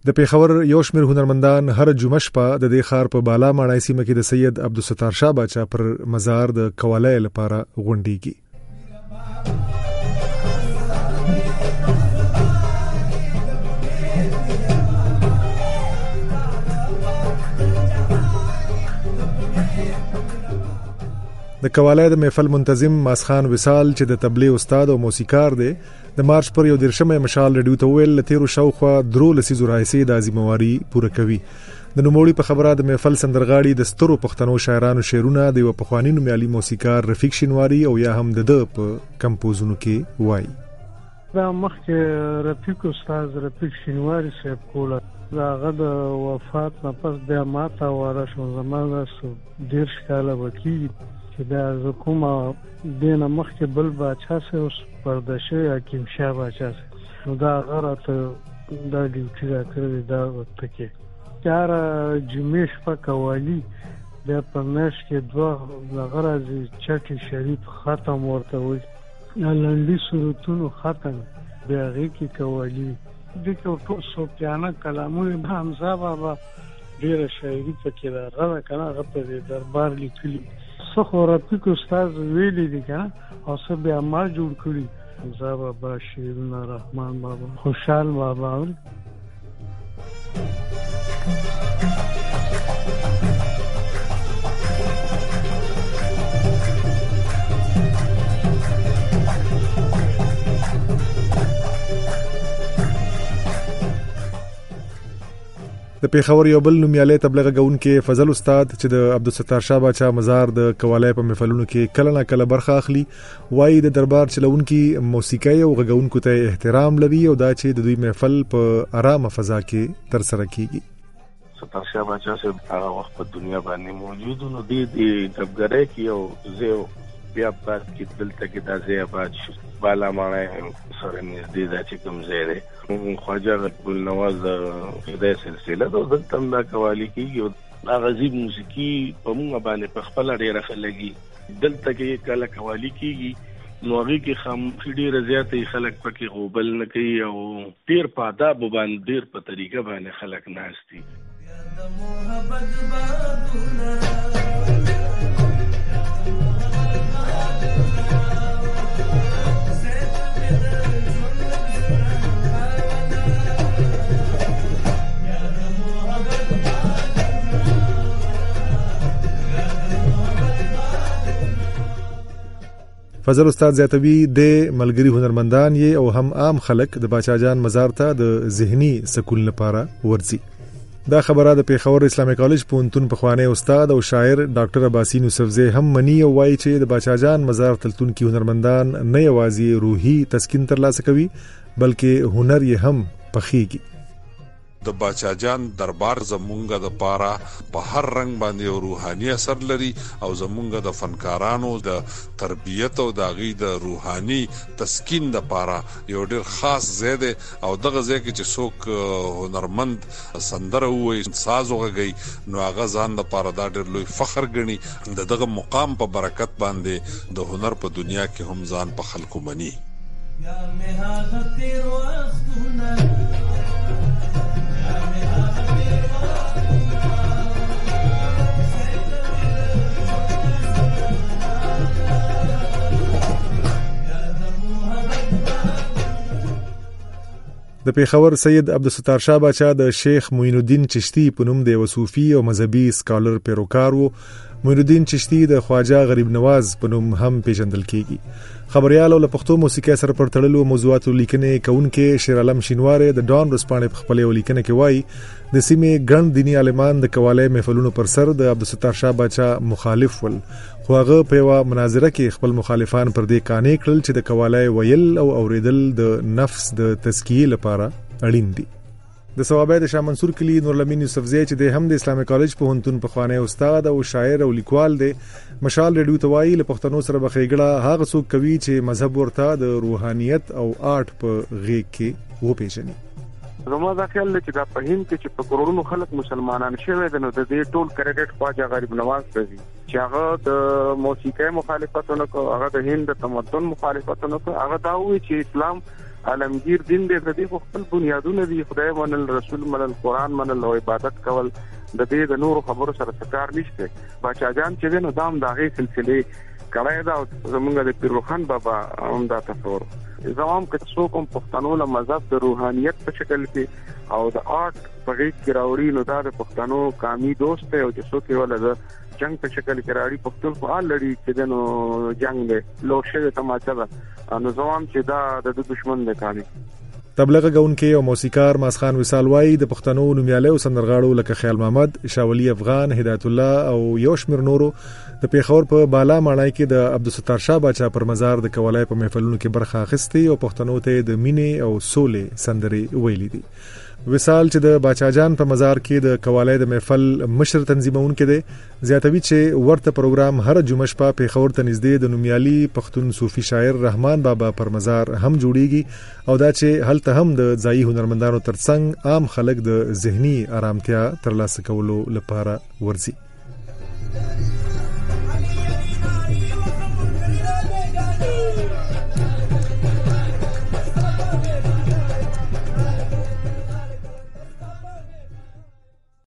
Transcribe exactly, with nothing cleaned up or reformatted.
د پیښور یو شمېر هنرمندان هر جمعه شپه د دې ښار په بالا ماڼۍ سیمه کې د سید عبدالستار شاه باچا پر مزار د قوالۍ لپاره غونډېږي. د قوالۍ د محفل منتظم ماسخان وصال چې د تبلیغ استاد او موسیقار دی د مارچ پر یو دیرشمه مشال رډیو ته ویل تیرو شاوخوا درو لسیزو راهیسې د ازمواري پوره کوي. د نوموړي په خبره د محفل سندرغاړي د سترو پښتنو شاعرانو شعرونه د یو پخواني نومیالي موسیقار رفیق شینواري او یا هم د د په کمپوزونو کې وایي. دا مخکې رفیق استاد رفیق شینواري صاحب کوله دا هغه د وفات نه پس بیا ماته واره شو زمانه ډېر کاله وکړي چې دا زه کومه دې نه مخکې بل باچا سه اوس پردشه حکیم شاه باچا سه نو دا هغه راته دا ډیوټي راکړی دا ورته کې چاره جمعې شپه قوالي بیا په میاشت کې دوه هغه راځي چټي شریف ختم ورته وایي لنډي سرودونو ختم بیا هغې کې قوالي دې کې ټول صوفیانه کلامونه حمزه بابا ډېره شاعري پکې ده هغه که نه هغه په دې دربار لیکلي څه خو رفیق استاد ویلي دي که نه او څه بیا ما جوړ کړي حمزه بابا شعرونه رحمان بابا خوشحال بابا د پیښور یو بل نومیالی تبلیغ کوونکی فضل استاد چې د عبدالستار شاه باچا مزار د قوالۍ په محفلونو کې کله نه کله برخه اخلي وایي د دربار چلونکي موسیقۍ او غږونکو ته احترام لري او دا چې د دوی محفل په آرامه فضا کې ترسره کیږي. ستار شاه باچا صاحب هغه وخت په دنیا باندې موجود نو د دبګرۍ کې او زه بیا په کې دلته کې د ځای آباد شو بالا ماڼۍ سره نږدې دا چې کوم ځای دی خواجه ګل نواز د خدای سلسله د دلته دا قوالی کېږي او هغه عجیب موسیقي په موږ باندې په خپله ډېره ښه لګي دلته کې کله قوالی کېږي نو هغې کې خاموشي ډېره زیاته خلک پکې غوبل نه کوي او ډېر په آدابو باندې ډېر په طریقه باندې خلک ناست دي. فضل استاد زیاتوی د ملګری هنرمندان یې او هم عام خلک د باچا جان مزار ته د ذهني سکون لپاره ورځي. دا خبره د پیښور اسلامي کالج پوهنتون پخوانی استاد او شاعر ډاکټر عباسین یوسفزی هم مني او وایي چې د باچا جان مزار تلتون کې هنرمندان نه یوازې روحي تسکین ترلاسه کوي بلکې هنر یې هم پخېږي. د باچا جان دربار زمونږه د پاره په هر رنگ باندې روحاني اثر لري او زمونږه د فنکارانو د تربیت او د غي د روحاني تسکین د پاره یو ډېر خاص ځای دی او دغه ځای کې چې څوک هنرمند سندره وایي ساز وغږوي نو هغه ځان د پاره دا ډېر لوی فخر ګڼي د دغه مقام په برکت باندې د هنر په دنیا کې هم ځان په خلکو مني. یا مهاغه تیر وختونه د پیښور سید عبدالستار شاه باچا د شیخ معین الدین چشتی په نوم د یو صوفي او مذهبي سکالر پیروکار وو. معین الدین چشتی د خواجه غریب نواز په نوم هم پیژندل کیږي. خبريال او پښتو موسیقي سره پر تړلو موضوعاتو لیکنې کوونکې شیر عالم شینواری د ډان رسپانې په خپل لیکنه کې وایي د سیمې ګڼ دینی عالمان د قوالۍ محفلونو پر سر د عبدالستار شاه باچا مخالف ول خو هغه په یوه مناظره کې خپل مخالفان پر دې قانع کړل چې د قوالۍ ویل او اوریدل د نفس د تزکیې لپاره اړین دي. د ثوابه د شاه منصور کلی نورالامین یوسفزی چې د هم د اسلامي کالج پوهنتون پخوانی استاد او شاعر او لیکوال دی مشال رډیو ته وایي له پښتنو سره به ښېګړه هغه څوک کوي چې مذهب ورته د روحانیت او آرټ په غېږ کې وپېژني. زما دا خیال دی چې دا په هند کې چې په کروڑونو خلک مسلمانان شوي دي نو د دې ټول کریډټ خواجه غریب نواز ته ځي چې هغه د موسیقۍ مخالفت ونه کړ هغه د هند د تمدن مخالفت ونه کړ هغه دا وایي چې اسلام عالمگیر دین دی د دې خپل بنیادونه دي خدای منل رسول منل قران منل او عبادت کول د دې د نورو خبرو سره څکار نشته باچا جان چې نو دام داغه سلسله کړای دا زمونږ د پیر روحان بابا هم دا تصور زمام که څوک هم پښتنو له مذهب د روحانيت په شکل کې او د آرت په غیږ کې راوړي نو دا د پښتنو قامي دوست دی او چې څوک یې ولر جنگ په شکل کې راړي پښتون په حال لري چې دنو جنگ دی لوشه تماچا ده نو زمام چې دا د دشمن دی کاني تبلیغ غونکي او موسیقار ماسخان وصال وای د پښتنو نومیاله سندرغاړو لکه خیال محمد شاولی افغان هدایت الله او یوشمیر نورو د پیښور په بالا ماڼۍ کې د عبدالستار شاه باچا پر مزار د کولای په محفلونو کې برخه اخیستي او پښتنو ته د مینې او سولې سندرې ویلي دي. وصال چې د باچا جان په مزار کې د کولای د محفل مشر تنظیمون کې دي زیاتوي چې ورته پروګرام هر جمعه شپه پیښور ته نږدې د نومیالي پښتون صوفي شاعر رحمان بابا پر مزار هم جوړیږي او دا چې هلته هم د ځایي هنرمندانو ترڅنګ عام خلک د ذهني آرامتیا ترلاسه کولو لپاره ورځي.